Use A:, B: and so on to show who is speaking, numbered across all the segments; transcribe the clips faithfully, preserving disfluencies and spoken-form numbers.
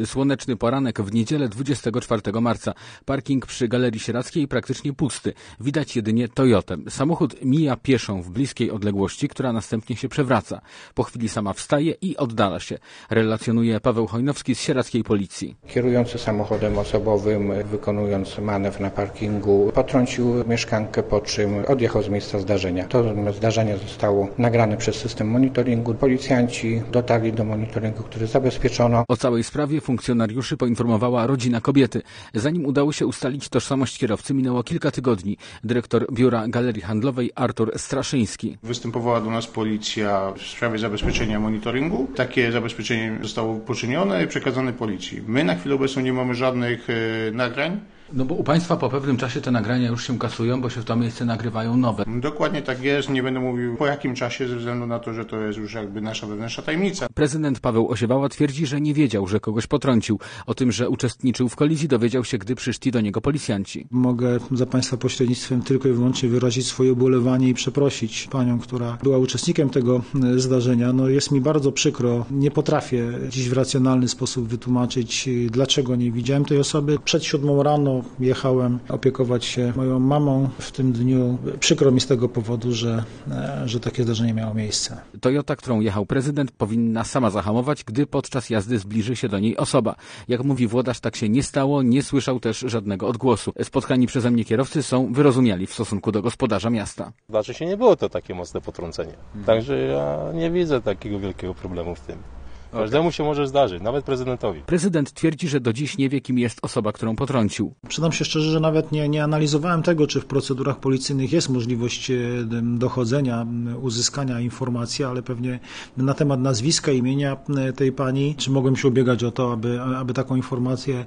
A: Słoneczny poranek w niedzielę dwudziestego czwartego marca. Parking przy Galerii Sieradzkiej praktycznie pusty. Widać jedynie Toyotę. Samochód mija pieszą w bliskiej odległości, która następnie się przewraca. Po chwili sama wstaje i oddala się. Relacjonuje Paweł Hojnowski z sieradzkiej policji.
B: Kierujący samochodem osobowym, wykonując manewr na parkingu, potrącił mieszkankę, po czym odjechał z miejsca zdarzenia. To zdarzenie zostało nagrane przez system monitoringu. Policjanci dotarli do monitoringu, który zabezpieczono.
A: O całej sprawie funkcjonariuszy poinformowała rodzina kobiety. Zanim udało się ustalić tożsamość kierowcy, minęło kilka tygodni. Dyrektor biura Galerii Handlowej Artur Straszyński.
C: Występowała do nas policja w sprawie zabezpieczenia monitoringu. Takie zabezpieczenie zostało poczynione i przekazane policji. My na chwilę obecną nie mamy żadnych e, nagrań.
A: No bo u Państwa po pewnym czasie te nagrania już się kasują, bo się w to miejsce nagrywają nowe.
C: Dokładnie tak jest. Nie będę mówił po jakim czasie, ze względu na to, że to jest już jakby nasza wewnętrzna tajemnica.
A: Prezydent Paweł Osiewała twierdzi, że nie wiedział, że kogoś potrącił. O tym, że uczestniczył w kolizji, dowiedział się, gdy przyszli do niego policjanci.
D: Mogę za Państwa pośrednictwem tylko i wyłącznie wyrazić swoje ubolewanie i przeprosić panią, która była uczestnikiem tego zdarzenia. No jest mi bardzo przykro. Nie potrafię dziś w racjonalny sposób wytłumaczyć, dlaczego nie widziałem tej osoby. Przed siódmą rano jechałem opiekować się moją mamą w tym dniu. Przykro mi z tego powodu, że, że takie zdarzenie miało miejsce.
A: Toyota, którą jechał prezydent, powinna sama zahamować, gdy podczas jazdy zbliży się do niej osoba. Jak mówi włodarz, tak się nie stało, nie słyszał też żadnego odgłosu. Spotkani przeze mnie kierowcy są wyrozumiali w stosunku do gospodarza miasta.
E: Znaczy się nie było to takie mocne potrącenie. Hmm. Także ja nie widzę takiego wielkiego problemu w tym. Każdemu się może zdarzyć, nawet prezydentowi.
A: Prezydent twierdzi, że do dziś nie wie, kim jest osoba, którą potrącił.
D: Przyznam się szczerze, że nawet nie, nie analizowałem tego, czy w procedurach policyjnych jest możliwość dochodzenia, uzyskania informacji, ale pewnie na temat nazwiska, imienia tej pani, czy mogłem się ubiegać o to, aby, aby taką informację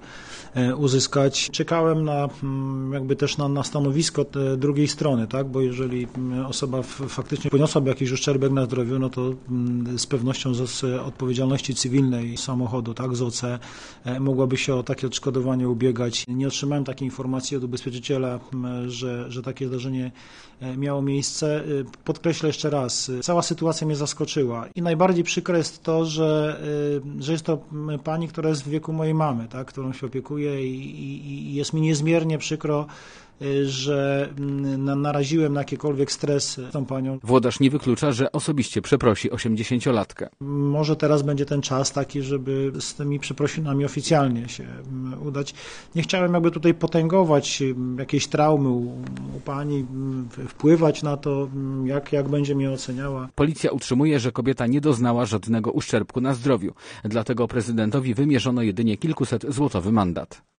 D: uzyskać. Czekałem na, jakby też na, na stanowisko drugiej strony, tak? Bo jeżeli osoba faktycznie poniosłaby jakiś uszczerbek na zdrowiu, no to z pewnością z odpowiedzialności cywilnej samochodu, tak, z O C, mogłaby się o takie odszkodowanie ubiegać. Nie otrzymałem takiej informacji od ubezpieczyciela, że, że takie zdarzenie miało miejsce. Podkreślę jeszcze raz, cała sytuacja mnie zaskoczyła i najbardziej przykre jest to, że, że jest to pani, która jest w wieku mojej mamy, tak, którą się opiekuję i, i, i jest mi niezmiernie przykro, że naraziłem na jakikolwiek stres tą panią.
A: Włodarz nie wyklucza, że osobiście przeprosi osiemdziesięciolatkę.
D: Może teraz będzie ten czas taki, żeby z tymi przeprosinami oficjalnie się udać. Nie chciałem jakby tutaj potęgować jakiejś traumy u, u pani, wpływać na to, jak, jak będzie mnie oceniała.
A: Policja utrzymuje, że kobieta nie doznała żadnego uszczerbku na zdrowiu. Dlatego prezydentowi wymierzono jedynie kilkuset złotowy mandat.